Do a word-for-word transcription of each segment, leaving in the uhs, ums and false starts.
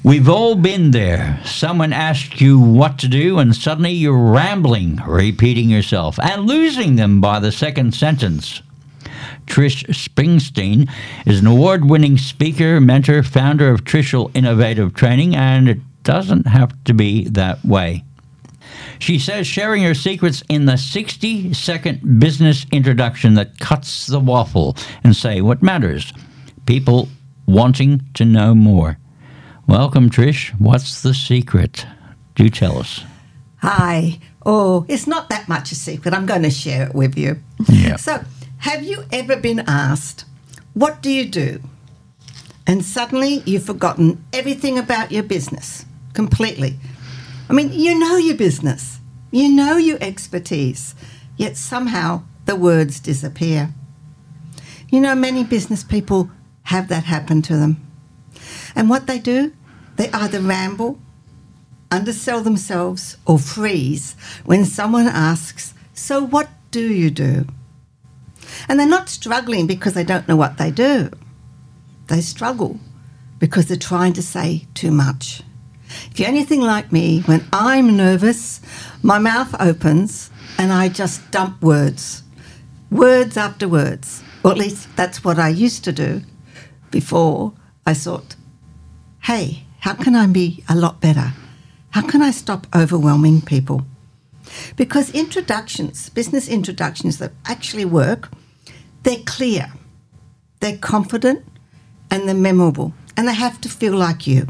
We've all been there. Someone asks you what to do and suddenly you're rambling, repeating yourself, and losing them by the second sentence. Trish Springsteen is an award-winning speaker, mentor, founder of Trishul Innovative Training, and it doesn't have to be that way. She says sharing her secrets in the sixty-second business introduction that cuts the waffle and say what matters. People wanting to know more. Welcome, Trish. What's the secret? Do tell us. Hi. Oh, it's not that much a secret. I'm going to share it with you. Yeah. So, have you ever been asked, what do you do? And suddenly you've forgotten everything about your business completely. I mean, you know your business. You know your expertise. Yet somehow the words disappear. You know, many business people have that happen to them. And what they do, they either ramble, undersell themselves, or freeze when someone asks, so what do you do? And they're not struggling because they don't know what they do. They struggle because they're trying to say too much. If you're anything like me, when I'm nervous, my mouth opens and I just dump words. Words after words. Or at least that's what I used to do before I thought, hey, how can I be a lot better? How can I stop overwhelming people? Because introductions, business introductions that actually work, they're clear, they're confident, and they're memorable, and they have to feel like you.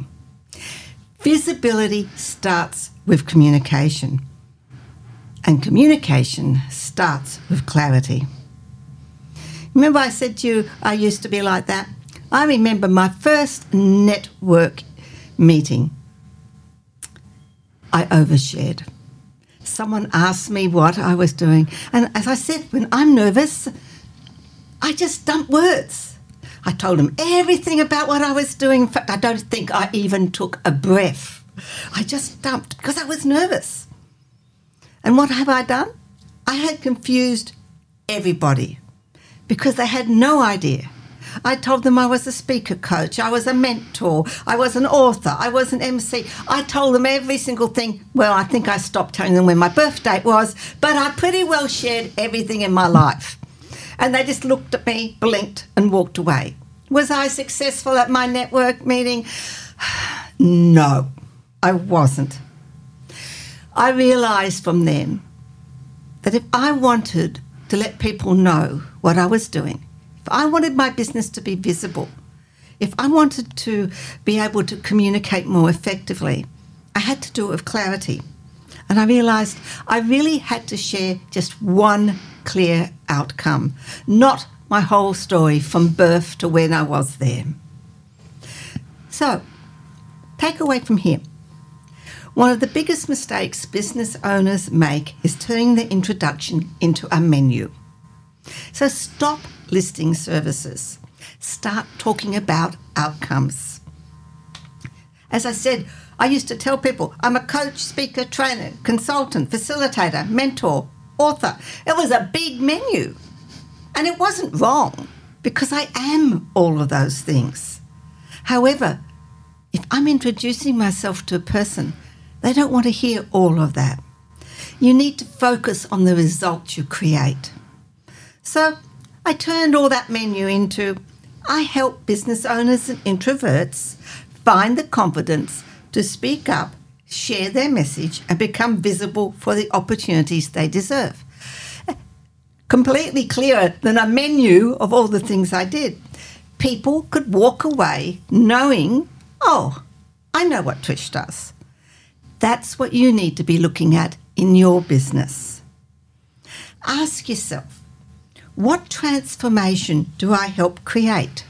Visibility starts with communication, and communication starts with clarity. Remember I said to you I used to be like that? I remember my first network meeting. I overshared. Someone asked me what I was doing, and as I said, when I'm nervous, I just dump words. I told them everything about what I was doing. In fact, I don't think I even took a breath. I just dumped because I was nervous. And what have I done? I had confused everybody because they had no idea. I told them I was a speaker coach, I was a mentor, I was an author, I was an M C. I told them every single thing. Well, I think I stopped telling them when my birth date was, but I pretty well shared everything in my life. And they just looked at me, blinked, and walked away. Was I successful at my network meeting? No, I wasn't. I realised from then that if I wanted to let people know what I was doing, if I wanted my business to be visible, if I wanted to be able to communicate more effectively, I had to do it with clarity. And I realised I really had to share just one clear outcome, not my whole story from birth to when I was there. So, take away from here. One of the biggest mistakes business owners make is turning the introduction into a menu. So stop listing services. Start talking about outcomes. As I said, I used to tell people I'm a coach, speaker, trainer, consultant, facilitator, mentor, author. It was a big menu. And it wasn't wrong because I am all of those things. However, if I'm introducing myself to a person, they don't want to hear all of that. You need to focus on the results you create. So I turned all that menu into, I help business owners and introverts find the confidence to speak up, share their message, and become visible for the opportunities they deserve. Completely clearer than a menu of all the things I did. People could walk away knowing, oh, I know what Trish does. That's what you need to be looking at in your business. Ask yourself, what transformation do I help create?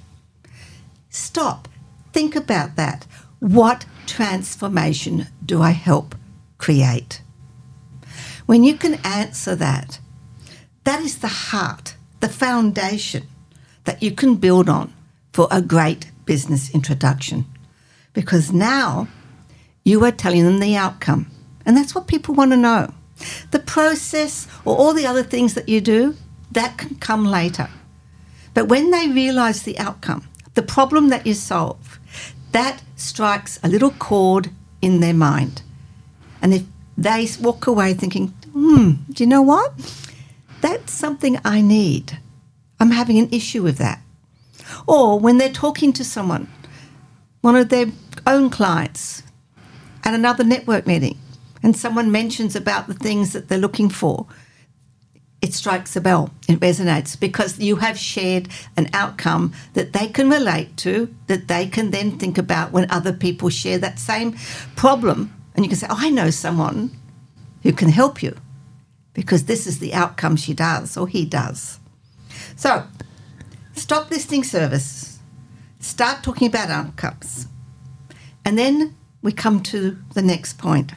Stop. Think about that. What transformation do I help create? When you can answer that, that is the heart, the foundation that you can build on for a great business introduction. Because now you are telling them the outcome. And that's what people want to know. The process or all the other things that you do, that can come later. But when they realise the outcome, the problem that you solve, that strikes a little chord in their mind. And if they walk away thinking, hmm, do you know what? That's something I need. I'm having an issue with that. Or when they're talking to someone, one of their own clients at another network meeting, and someone mentions about the things that they're looking for, it strikes a bell, it resonates, because you have shared an outcome that they can relate to, that they can then think about when other people share that same problem. And you can say, oh, I know someone who can help you because this is the outcome she does or he does. So stop listing service, start talking about outcomes. And then we come to the next point.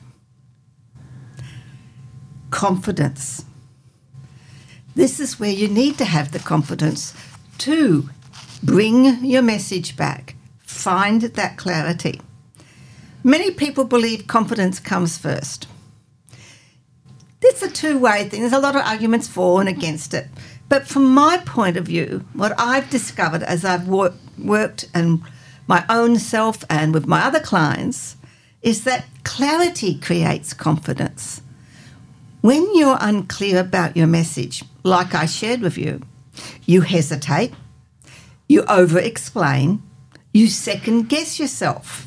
Confidence. This is where you need to have the confidence to bring your message back, find that clarity. Many people believe confidence comes first. It's a two-way thing. There's a lot of arguments for and against it. But from my point of view, what I've discovered as I've wor- worked and my own self and with my other clients is that clarity creates confidence. When you're unclear about your message, like I shared with you, you hesitate, you over-explain, you second-guess yourself.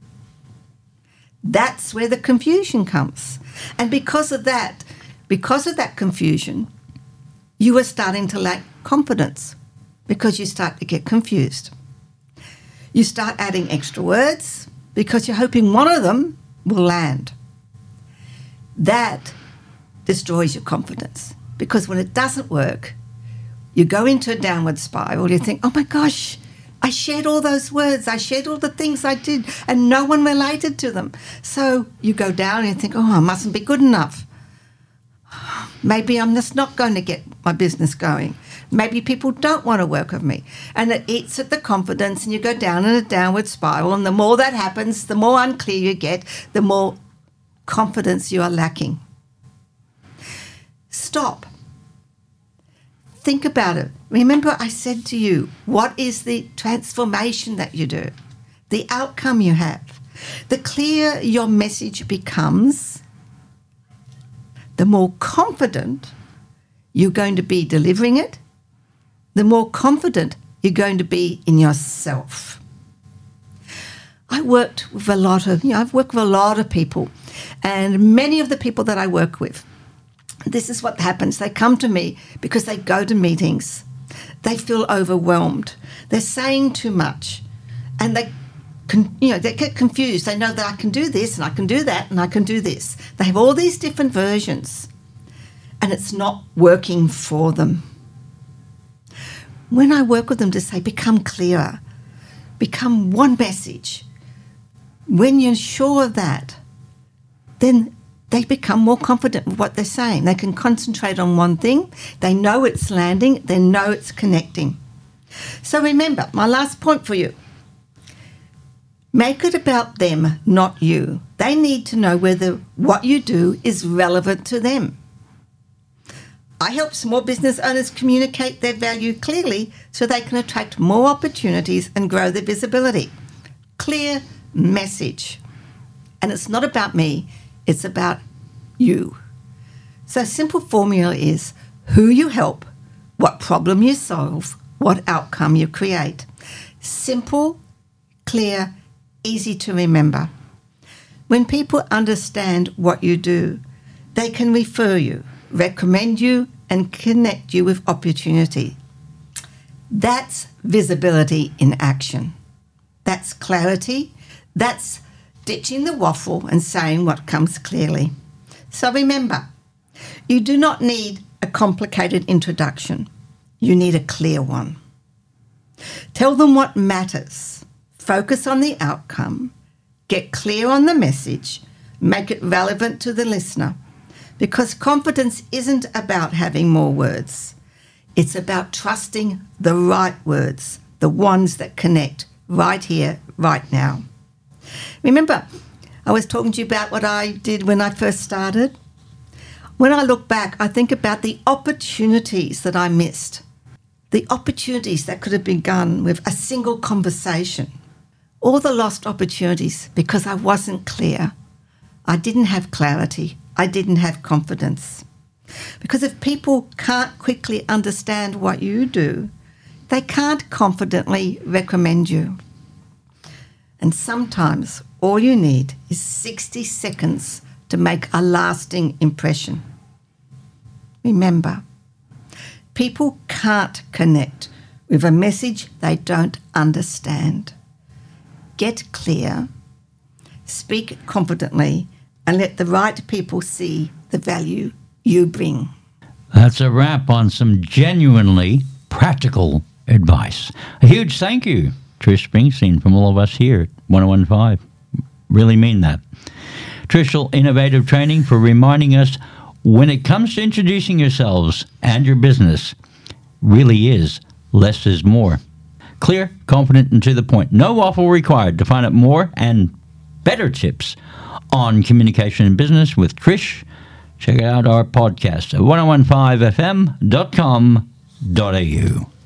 That's where the confusion comes. And because of that, because of that confusion, you are starting to lack confidence because you start to get confused. You start adding extra words because you're hoping one of them will land. That destroys your confidence because when it doesn't work, you go into a downward spiral. You think, oh my gosh, I shared all those words. I shared all the things I did and no one related to them. So you go down and you think, oh, I mustn't be good enough. Maybe I'm just not going to get my business going. Maybe people don't want to work with me. And it eats at the confidence and you go down in a downward spiral. And the more that happens, the more unclear you get, the more confidence you are lacking. Stop. Think about it. Remember I said to you, what is the transformation that you do? The outcome you have. The clearer your message becomes, the more confident you're going to be delivering it, the more confident you're going to be in yourself. I worked with a lot of, you know, I've worked with a lot of people, and many of the people that I work with, this is what happens. They come to me because they go to meetings. They feel overwhelmed. They're saying too much, and they, con- you know, they get confused. They know that I can do this and I can do that and I can do this. They have all these different versions, and it's not working for them. When I work with them to say, become clearer, become one message, when you're sure of that, then they become more confident with what they're saying. They can concentrate on one thing. They know it's landing. They know it's connecting. So remember, my last point for you. Make it about them, not you. They need to know whether what you do is relevant to them. I help small business owners communicate their value clearly so they can attract more opportunities and grow their visibility. Clear message. And it's not about me. It's about you. So simple formula is who you help, what problem you solve, what outcome you create. Simple, clear, easy to remember. When people understand what you do, they can refer you, recommend you, and connect you with opportunity. That's visibility in action. That's clarity. That's ditching the waffle and saying what comes clearly. So remember, you do not need a complicated introduction. You need a clear one. Tell them what matters. Focus on the outcome. Get clear on the message. Make it relevant to the listener. Because confidence isn't about having more words. It's about trusting the right words, the ones that connect right here, right now. Remember, I was talking to you about what I did when I first started. When I look back, I think about the opportunities that I missed, the opportunities that could have begun with a single conversation. All the lost opportunities because I wasn't clear. I didn't have clarity. I didn't have confidence. Because if people can't quickly understand what you do, they can't confidently recommend you. And sometimes all you need is sixty seconds to make a lasting impression. Remember, people can't connect with a message they don't understand. Get clear, speak confidently, and let the right people see the value you bring. That's a wrap on some genuinely practical advice. A huge thank you, Trish Springsteen, from all of us here at one oh one five. Really mean that. Trishul Innovative Training for reminding us when it comes to introducing yourselves and your business, really is less is more. Clear, confident, and to the point. No waffle required. To find out more and better tips on communication and business with Trish, check out our podcast at ten fifteen f m dot com dot a u.